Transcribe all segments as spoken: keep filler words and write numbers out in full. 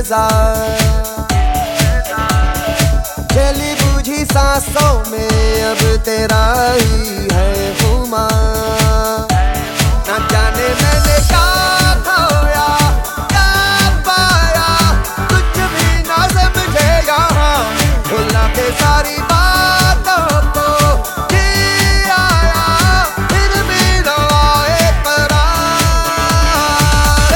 इंतजार, चली बूझी सांसों में अब तेरा ही है खुमार। ना जाने मैंने क्या खोया क्या पाया, कुछ भी ना समझे यहाँ, भुला के सारी बातों को जी आया, फिर भी ना आए करार।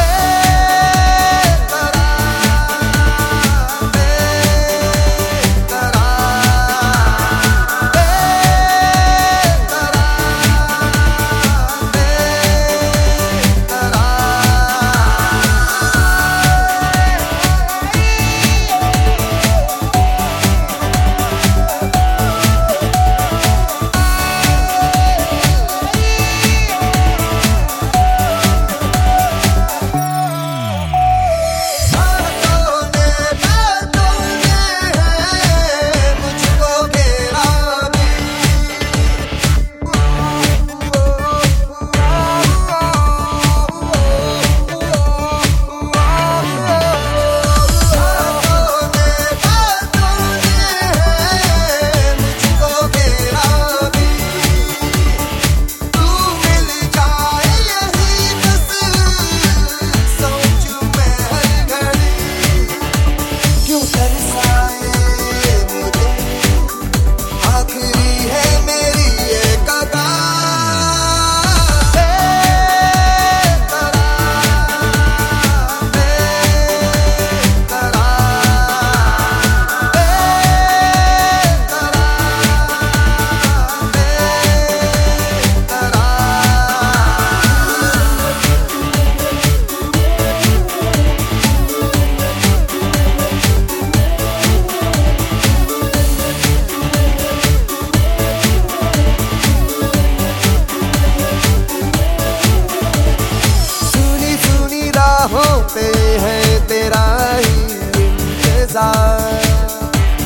पे है तेरा ही इंतजार,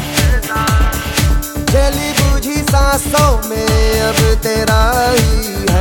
चली बूझी सांसों में अब तेरा ही